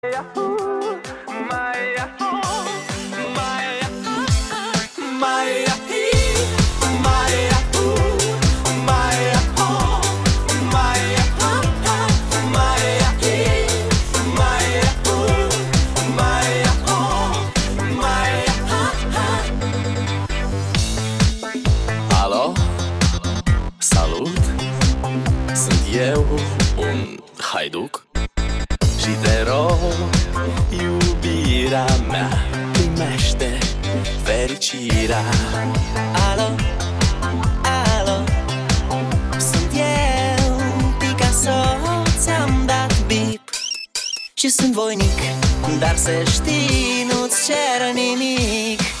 Yahoo, my Yahoo, my Yahoo, my Yahoo, my Yahoo, my Yahoo, my Yahoo, my Yahoo, my Yahoo, my Yahoo. Alo, salut, sunt eu, un haiduc. Și te rog, iubirea mea, primește fericirea. Alo, alo, sunt eu, Picasso, ți-am dat bip și sunt voinic, dar să știi, nu-ți cer nimic.